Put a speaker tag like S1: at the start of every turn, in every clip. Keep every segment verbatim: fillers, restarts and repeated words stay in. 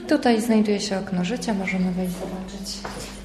S1: Tutaj znajduje się okno życia, możemy wejść zobaczyć.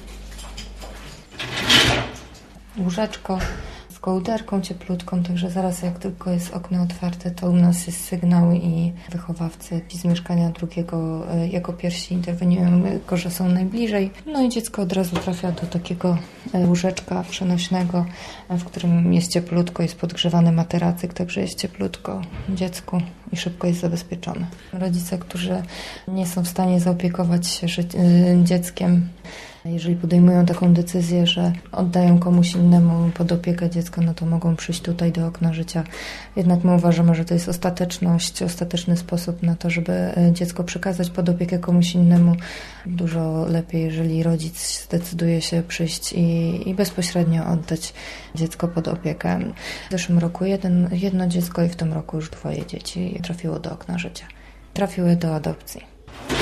S1: Łóżeczko z kołderką cieplutką, także zaraz jak tylko jest okno otwarte, to u nas jest sygnał i wychowawcy z mieszkania drugiego jako pierwsi interweniują, jako że są najbliżej. No i dziecko od razu trafia do takiego łóżeczka przenośnego, w którym jest cieplutko, jest podgrzewany materacyk, także jest cieplutko dziecku i szybko jest zabezpieczone. Rodzice, którzy nie są w stanie zaopiekować się dzieckiem, jeżeli podejmują taką decyzję, że oddają komuś innemu pod opiekę dziecka, no to mogą przyjść tutaj do okna życia. Jednak my uważamy, że to jest ostateczność, ostateczny sposób na to, żeby dziecko przekazać pod opiekę komuś innemu. Dużo lepiej, jeżeli rodzic zdecyduje się przyjść i, i bezpośrednio oddać dziecko pod opiekę. W zeszłym roku jeden, jedno dziecko i w tym roku już dwoje dzieci trafiło do okna życia. Trafiły do adopcji.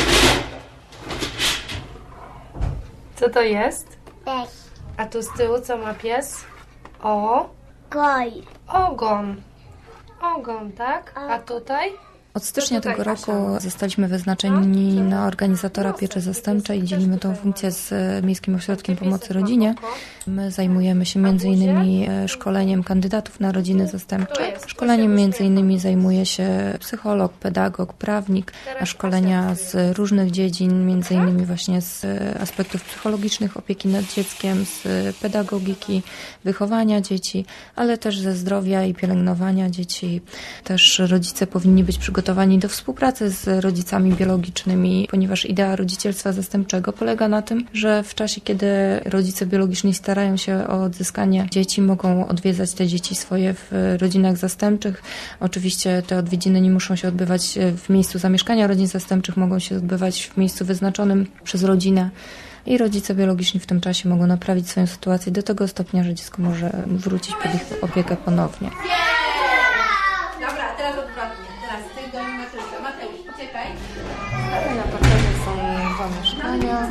S2: Co to jest?
S3: Pies.
S2: A tu z tyłu co ma pies? O?
S3: Goj.
S2: Ogon. Ogon, tak? A tutaj?
S1: Od stycznia
S2: tutaj,
S1: tego roku
S2: Kasia?
S1: zostaliśmy wyznaczeni na organizatora pieczy zastępczej i dzielimy tą funkcję z Miejskim Ośrodkiem Pomocy Rodzinie. My zajmujemy się między innymi szkoleniem kandydatów na rodziny zastępcze. Szkoleniem między innymi zajmuje się psycholog, pedagog, prawnik, a szkolenia z różnych dziedzin, między innymi właśnie z aspektów psychologicznych opieki nad dzieckiem, z pedagogiki, wychowania dzieci, ale też ze zdrowia i pielęgnowania dzieci. Też rodzice powinni być przygotowani do współpracy z rodzicami biologicznymi, ponieważ idea rodzicielstwa zastępczego polega na tym, że w czasie, kiedy rodzice biologiczni starają się o odzyskanie dzieci, mogą odwiedzać te dzieci swoje w rodzinach zastępczych. Oczywiście te odwiedziny nie muszą się odbywać w miejscu zamieszkania rodzin zastępczych, mogą się odbywać w miejscu wyznaczonym przez rodzinę. I rodzice biologiczni w tym czasie mogą naprawić swoją sytuację do tego stopnia, że dziecko może wrócić pod ich opiekę ponownie.
S4: Dobra, teraz odwrotnie. Teraz ty do mnie Mateusz. Mateusz, poczekaj.
S1: Na parterze są dwa mieszkania.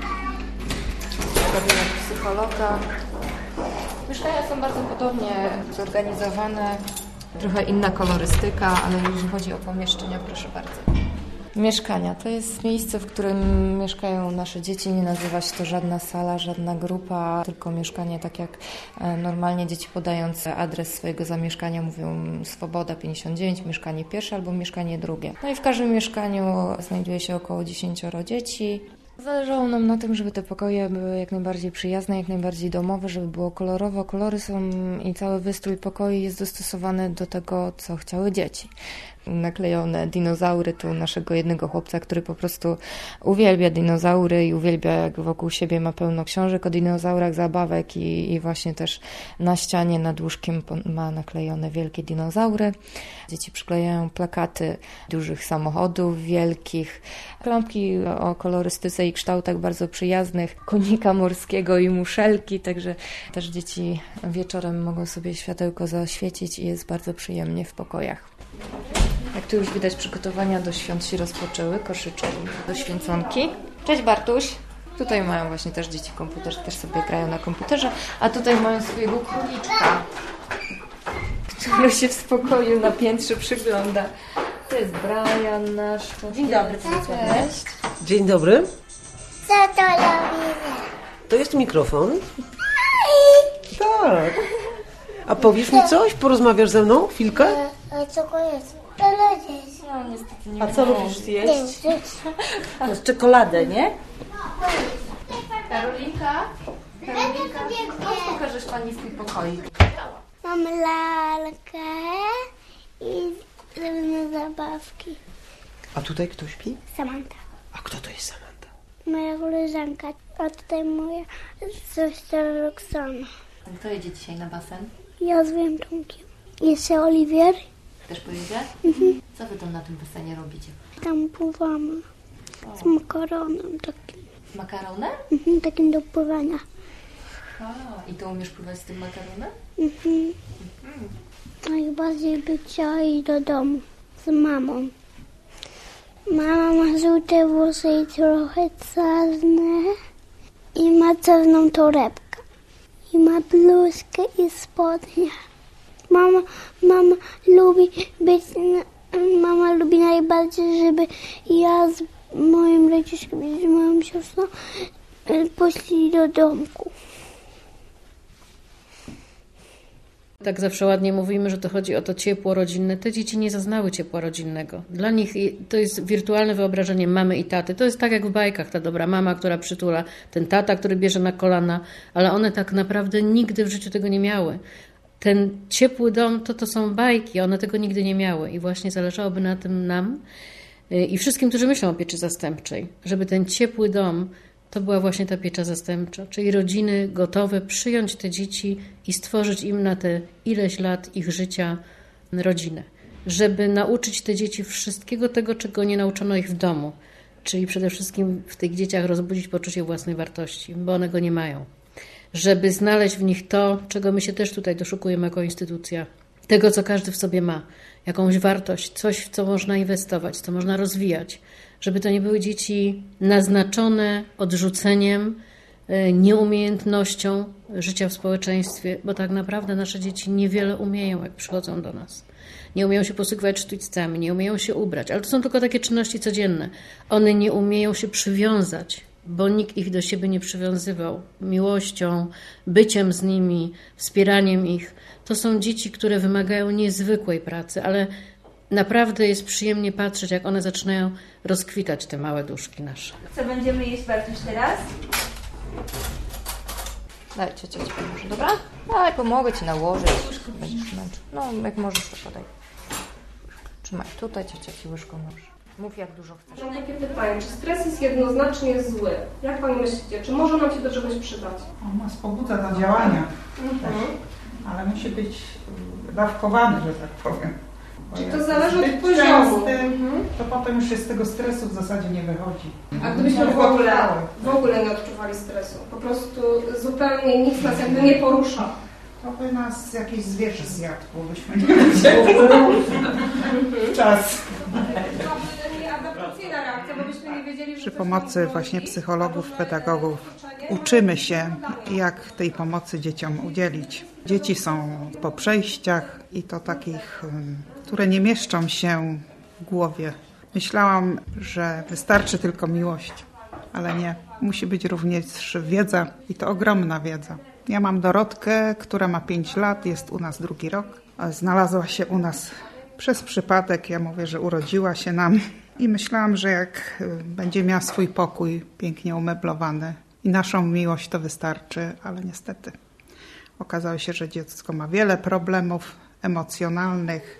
S1: Gabinet psychologa. Mieszkania są bardzo podobnie zorganizowane. Trochę inna kolorystyka, ale jeżeli chodzi o pomieszczenia, proszę bardzo. Mieszkania to jest miejsce, w którym mieszkają nasze dzieci. Nie nazywa się to żadna sala, żadna grupa, tylko mieszkanie, tak jak normalnie dzieci podając adres swojego zamieszkania mówią Swoboda pięćdziesiąt dziewięć, mieszkanie pierwsze albo mieszkanie drugie. No i w każdym mieszkaniu znajduje się około dziesięcioro dzieci. Zależało nam na tym, żeby te pokoje były jak najbardziej przyjazne, jak najbardziej domowe, żeby było kolorowo. Kolory są i cały wystrój pokoi jest dostosowany do tego, co chciały dzieci. Naklejone dinozaury tu naszego jednego chłopca, który po prostu uwielbia dinozaury i uwielbia, jak wokół siebie ma pełno książek o dinozaurach, zabawek i, i właśnie też na ścianie nad łóżkiem ma naklejone wielkie dinozaury. Dzieci przyklejają plakaty dużych samochodów wielkich, lampki o kolorystyce i kształtach bardzo przyjaznych, konika morskiego i muszelki, także też dzieci wieczorem mogą sobie światełko zaświecić i jest bardzo przyjemnie w pokojach. Jak tu już widać, przygotowania do świąt się rozpoczęły, koszyczki do święconki. Cześć Bartuś! Tutaj mają właśnie też dzieci komputer, też sobie grają na komputerze, a tutaj mają swojego króliczka, który się w spokoju na piętrze przygląda. To jest Brian nasz.
S4: Dzień dobry.
S1: Cześć.
S5: Dzień dobry.
S3: Co to robi?
S5: To jest mikrofon. Tak. A powiesz mi coś? Porozmawiasz ze mną chwilkę?
S3: A co to jest? To jest.
S1: No niestety nie
S4: A co
S1: wiem.
S4: lubisz jeść? To jest czekoladę, nie?
S1: Karolinka? Karolinka? Chodź, pokażesz pani swój pokoik.
S3: Mam lalkę i różne zabawki.
S5: A tutaj kto śpi?
S3: Samanta.
S5: A kto to jest Samanta?
S3: Moja koleżanka. A tutaj moja siostra Roxana.
S1: Kto jedzie dzisiaj na basen?
S3: Ja z Wędrunkiem. Jeszcze Oliwier.
S1: Też pojedzie?
S3: Mhm.
S1: Co wy tam na tym basenie robicie?
S3: Tam pływamy. Z makaronem takim.
S1: Z makaronem?
S3: Mhm, takim do pływania.
S1: A, i to umiesz pływać z tym makaronem?
S3: Mhm. Najbardziej by chciała iść do domu z mamą. Mama ma żółte włosy i trochę czarne. I ma czarną torebkę. I ma bluzkę i spodnie. Mama, mama lubi być, mama lubi najbardziej, żeby ja moim rodzicom i z moją siostrą poszli do domku.
S6: Tak zawsze ładnie mówimy, że to chodzi o to ciepło rodzinne. Te dzieci nie zaznały ciepła rodzinnego. Dla nich to jest wirtualne wyobrażenie mamy i taty. To jest tak jak w bajkach, ta dobra mama, która przytula, ten tata, który bierze na kolana, ale one tak naprawdę nigdy w życiu tego nie miały. Ten ciepły dom to to są bajki, one tego nigdy nie miały i właśnie zależałoby na tym nam i wszystkim, którzy myślą o pieczy zastępczej, żeby ten ciepły dom to była właśnie ta piecza zastępcza, czyli rodziny gotowe przyjąć te dzieci i stworzyć im na te ileś lat ich życia rodzinę. Żeby nauczyć te dzieci wszystkiego tego, czego nie nauczono ich w domu. Czyli przede wszystkim w tych dzieciach rozbudzić poczucie własnej wartości, bo one go nie mają. Żeby znaleźć w nich to, czego my się też tutaj doszukujemy jako instytucja. Tego, co każdy w sobie ma. Jakąś wartość, coś, w co można inwestować, co można rozwijać. Żeby to nie były dzieci naznaczone odrzuceniem, nieumiejętnością życia w społeczeństwie, bo tak naprawdę nasze dzieci niewiele umieją, jak przychodzą do nas. Nie umieją się posługiwać sztućcami, nie umieją się ubrać, ale to są tylko takie czynności codzienne. One nie umieją się przywiązać, bo nikt ich do siebie nie przywiązywał miłością, byciem z nimi, wspieraniem ich. To są dzieci, które wymagają niezwykłej pracy, ale naprawdę jest przyjemnie patrzeć, jak one zaczynają rozkwitać, te małe duszki nasze.
S4: Co będziemy jeść, Bartuś, teraz?
S1: Daj, ciocia ci pomoże, dobra? Daj, pomogę ci nałożyć. Będziesz męczył. No, jak możesz, to podaj. Trzymaj tutaj, ciocia ci łyżką nóż. Mów, jak dużo chcesz.
S2: Mam takie pytanie, czy stres jest jednoznacznie zły? Jak Pani myślicie, czy może nam się do czegoś przydać?
S7: On nas pobudza do działania,
S2: Mhm.
S7: też, ale musi być dawkowany, że tak powiem. Bo
S2: Czy
S7: jak
S2: to zależy od
S7: zbyt
S2: poziomu?
S7: częsty,
S2: Mhm.
S7: to potem już się z tego stresu w zasadzie nie wychodzi.
S2: A gdybyśmy w
S7: No,
S2: ogóle,
S7: trwałe.
S2: w ogóle nie odczuwali stresu, po prostu zupełnie nic nas jakby nie porusza.
S7: To by nas jakiś zwierzę zjadł, bo byśmy nie wiedzieli w czas.
S2: Adaptacyjna reakcja, bo byśmy nie wiedzieli, że
S7: Przy
S2: coś
S7: pomocy
S2: nam
S7: właśnie
S2: grozi.
S7: psychologów,
S2: Albo że
S7: pedagogów
S2: otoczenie-
S7: uczymy się, jak tej pomocy dzieciom udzielić. Dzieci są po przejściach i to takich, ym, które nie mieszczą się w głowie. Myślałam, że wystarczy tylko miłość, ale nie. Musi być również wiedza i to ogromna wiedza. Ja mam Dorotkę, która ma pięć lat, jest u nas drugi rok. Znalazła się u nas przez przypadek. Ja mówię, że urodziła się nam i myślałam, że jak będzie miała swój pokój pięknie umeblowany i naszą miłość, to wystarczy, ale niestety okazało się, że dziecko ma wiele problemów emocjonalnych,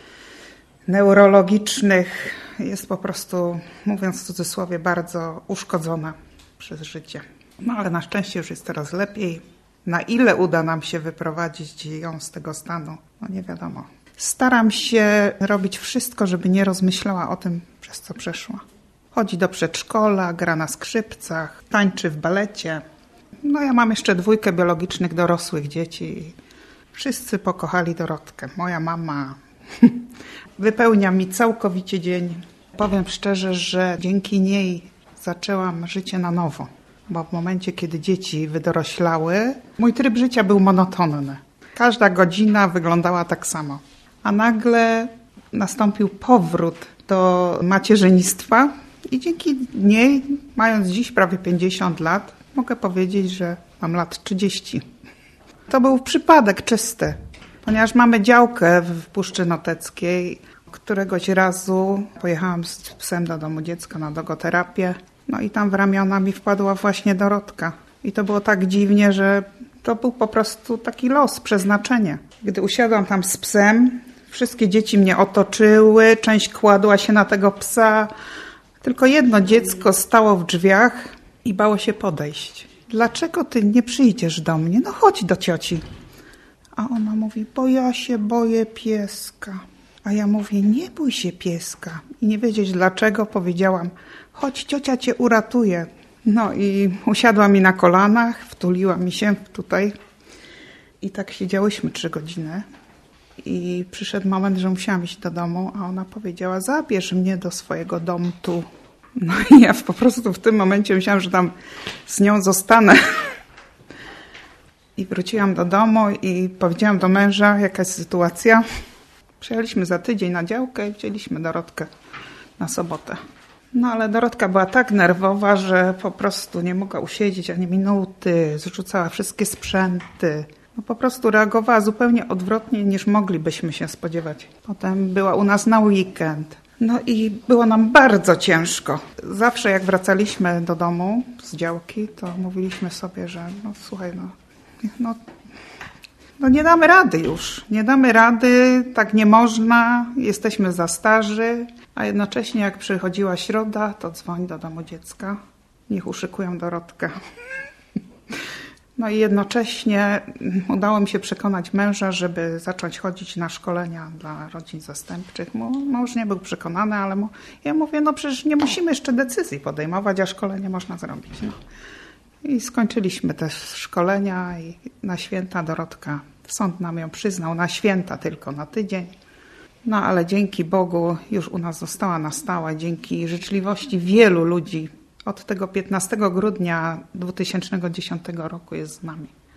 S7: neurologicznych. Jest po prostu, mówiąc w cudzysłowie, bardzo uszkodzona przez życie. No ale na szczęście już jest coraz lepiej. Na ile uda nam się wyprowadzić ją z tego stanu, no nie wiadomo. Staram się robić wszystko, żeby nie rozmyślała o tym, przez co przeszła. Chodzi do przedszkola, gra na skrzypcach, tańczy w balecie. No ja mam jeszcze dwójkę biologicznych dorosłych dzieci. Wszyscy pokochali Dorotkę. Moja mama wypełnia mi całkowicie dzień. Powiem szczerze, że dzięki niej zaczęłam życie na nowo. Bo w momencie, kiedy dzieci wydoroślały, mój tryb życia był monotonny. Każda godzina wyglądała tak samo. A nagle nastąpił powrót do macierzyństwa i dzięki niej, mając dziś prawie pięćdziesiąt lat, mogę powiedzieć, że mam lat trzydzieści. To był przypadek czysty, ponieważ mamy działkę w Puszczy Noteckiej. Któregoś razu pojechałam z psem do domu dziecka na dogoterapię. No i tam w ramiona mi wpadła właśnie Dorotka. I to było tak dziwnie, że to był po prostu taki los, przeznaczenie. Gdy usiadłam tam z psem, wszystkie dzieci mnie otoczyły, część kładła się na tego psa. Tylko jedno dziecko stało w drzwiach i bało się podejść. Dlaczego ty nie przyjdziesz do mnie? No chodź do cioci. A ona mówi, bo ja się boję pieska. A ja mówię, nie bój się pieska. I nie wiedzieć dlaczego powiedziałam, chodź, ciocia cię uratuje. No i usiadła mi na kolanach, wtuliła mi się tutaj i tak siedziałyśmy trzy godziny. I przyszedł moment, że musiałam iść do domu, a ona powiedziała, zabierz mnie do swojego domu tu. No i ja po prostu w tym momencie myślałam, że tam z nią zostanę. I wróciłam do domu i powiedziałam do męża, jaka jest sytuacja. Przyjechaliśmy za tydzień na działkę i wzięliśmy Dorotkę na sobotę. No ale Dorotka była tak nerwowa, że po prostu nie mogła usiedzieć ani minuty, zrzucała wszystkie sprzęty. No po prostu reagowała zupełnie odwrotnie niż moglibyśmy się spodziewać. Potem była u nas na weekend. No i było nam bardzo ciężko. Zawsze jak wracaliśmy do domu z działki, to mówiliśmy sobie, że no słuchaj, no, no, no nie damy rady już. Nie damy rady, tak nie można, jesteśmy za starzy. A jednocześnie jak przychodziła środa, to dzwoń do domu dziecka. Niech uszykują Dorotkę. No i jednocześnie udało mi się przekonać męża, żeby zacząć chodzić na szkolenia dla rodzin zastępczych. Mąż nie był przekonany, ale mu, ja mówię, no przecież nie musimy jeszcze decyzji podejmować, a szkolenie można zrobić. No. I skończyliśmy te szkolenia i na święta Dorotka, sąd nam ją przyznał, na święta tylko na tydzień. No ale dzięki Bogu już u nas została na stałe, dzięki życzliwości wielu ludzi. Od tego piętnastego grudnia dwa tysiące dziesiątego roku jest z nami.